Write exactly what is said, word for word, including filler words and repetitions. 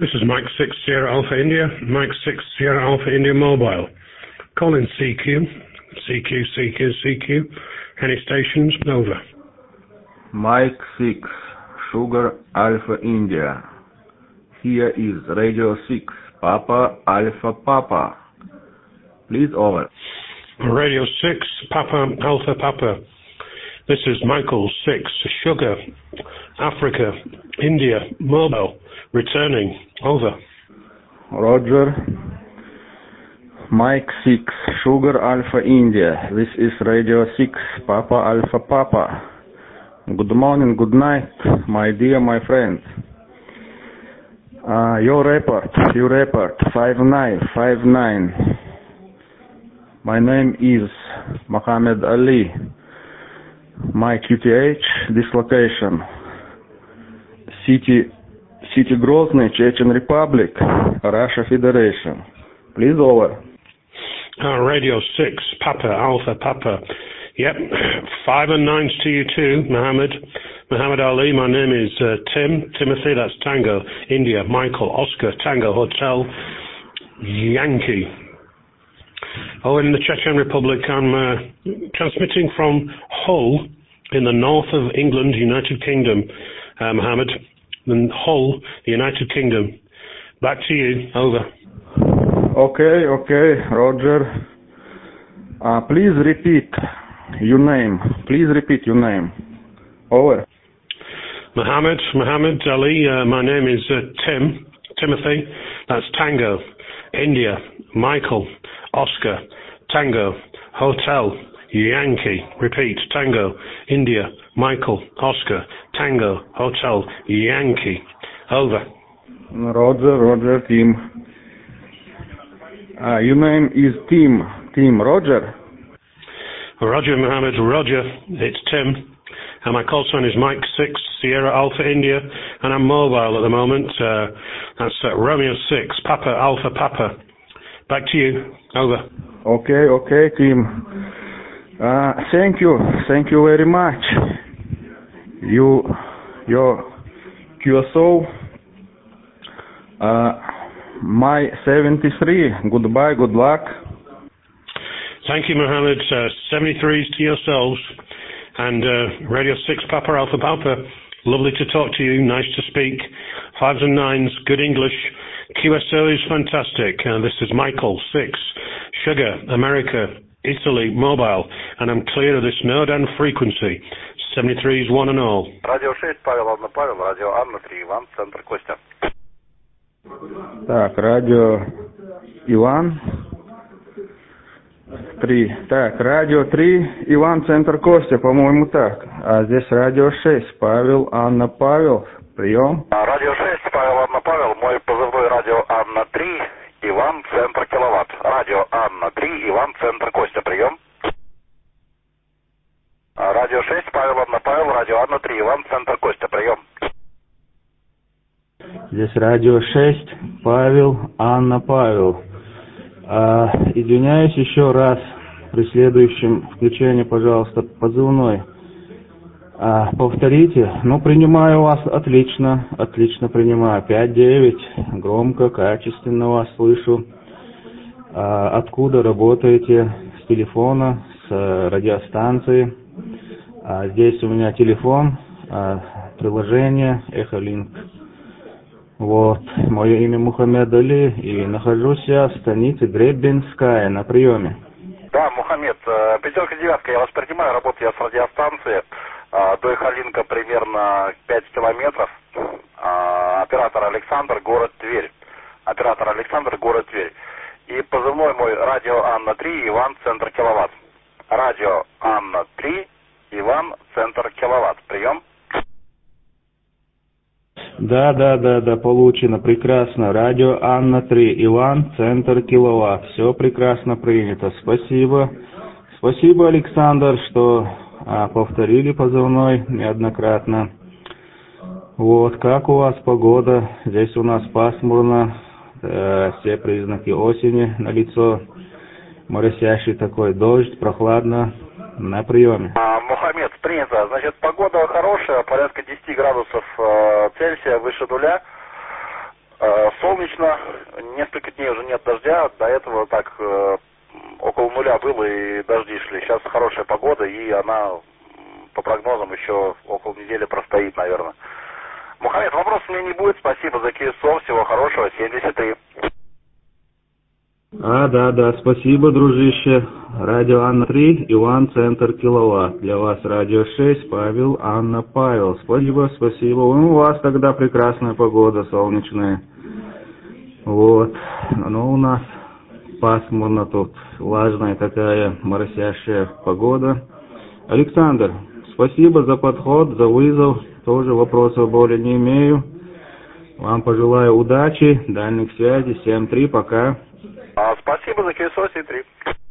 This is Mike six Sierra Alpha India, Mike six Sierra Alpha India Mobile. Calling C Q, C Q, C Q, C Q. Any stations? Over. Mike six Sugar Alpha India. Here is Radio six Papa Alpha Papa. Please over. Radio six Papa Alpha Papa. This is Michael six Sugar Africa India Mobile. Returning. Over. Roger. Mike six Sugar Alpha India. This is Radio six Papa Alpha Papa. Good morning, good night, my dear, my friends. Uh, your report, your report, five nine five nine. My name is Muhammad Ali. My Q T H, this location. City, City Grozny, Chechen Republic, Russia Federation. Please over. Uh, Radio six Papa Alpha Papa. Yep, five and nines to you too, Mohammed. Muhammad Ali, my name is uh, Tim, Timothy, that's Tango, India, Michael, Oscar, Tango, Hotel, Yankee. Oh, in the Chechen Republic, I'm uh, transmitting from Hull in the north of England, United Kingdom, uh, Mohammed. In Hull, the United Kingdom. Back to you, over. Okay, okay, Roger. Uh, please repeat your name. Please repeat your name. Over. Mohammed, Mohammed Ali, uh, my name is uh, Tim, Timothy, that's Tango, India, Michael, Oscar, Tango, Hotel, Yankee, repeat, Tango, India, Michael, Oscar, Tango, Hotel, Yankee, over. Roger, Roger, Tim. Uh, your name is Tim, Tim, Roger? Roger, Mohammed, Roger, it's Tim. And my call sign is Mike six, Sierra Alpha India, and I'm mobile at the moment. Uh, that's uh, Romeo six, Papa Alpha Papa. Back to you. Over. Okay, okay, Tim. Uh, thank you, thank you very much. You, your Q S O, uh, my seventy-three. Goodbye, good luck. Thank you, Mohammed. Uh, seventy-threes to yourselves. And uh, Radio six Papa Alpha Papa, lovely to talk to you, nice to speak. Fives and nines, good English. Q S O is fantastic. Uh, this is Michael six, Sugar, America, Italy, mobile. And I'm clear of this node and frequency. seventy-threes, one and all. Radio шесть, Павел, Анна, Павел, радио Анна три, Иван, центр Костя. Так, радио Иван. Три. Так, радио три, Иван, центр Костя, по-моему, так. А здесь радио шесть, Павел, Анна, Павел. Прием. Радио шесть, Павел, Анна, Павел. Мой позывной радио Анна три, Иван, центр киловатт. Радио Анна три, Иван, центр Костя. Прием. Радио шесть, Павел, Анна, Павел. Радио Анна три, Иван, центр Костя. Прием. Здесь радио шесть, Павел, Анна, Павел. А, извиняюсь еще раз, при следующем включении, пожалуйста, позывной. А, повторите. Ну, принимаю вас отлично, отлично принимаю. пять девять, громко, качественно вас слышу. А, откуда работаете? С телефона, с радиостанции. А, здесь у меня телефон, а, приложение Эхолинк. Вот, мое имя Мухаммед Али, и нахожусь я в станице Гребенская на приеме. Да, Мухаммед, пятерка девятка, я вас принимаю, работаю я с радиостанции, до Эхолинка примерно пять километров, оператор Александр, город Тверь, оператор Александр, город Тверь, и позывной мой радио Анна три, Иван, центр киловатт, радио Анна три, Иван, центр киловатт, прием. Да, да, да, да, получено, прекрасно. Радио Анна три, Иван, центр киловатт. Все прекрасно принято. Спасибо. Спасибо, Александр, что а, повторили позывной неоднократно. Вот, как у вас погода? Здесь у нас пасмурно, э, все признаки осени налицо. Моросящий такой дождь, прохладно. На приеме. А, Мухаммед, принято. Значит, погода хорошая, порядка десять градусов э, Цельсия, выше нуля. Э, солнечно, несколько дней уже нет дождя, до этого так э, около нуля было и дожди шли. Сейчас хорошая погода, и она по прогнозам еще около недели простоит, наверное. Мухаммед, вопросов у меня не будет, спасибо за КСО, всего хорошего, семьдесят три. А, да, да, спасибо, дружище. Радио Анна три, Иван, центр киловатт. Для вас Радио шесть, Павел, Анна, Павел. Спасибо, спасибо. Ну, у вас тогда прекрасная погода, солнечная. Вот. Но у нас пасмурно тут, влажная такая моросящая погода. Александр, спасибо за подход, за вызов. Тоже вопросов более не имею. Вам пожелаю удачи, дальних связей. семь три, пока. А, спасибо за КСО, семь три.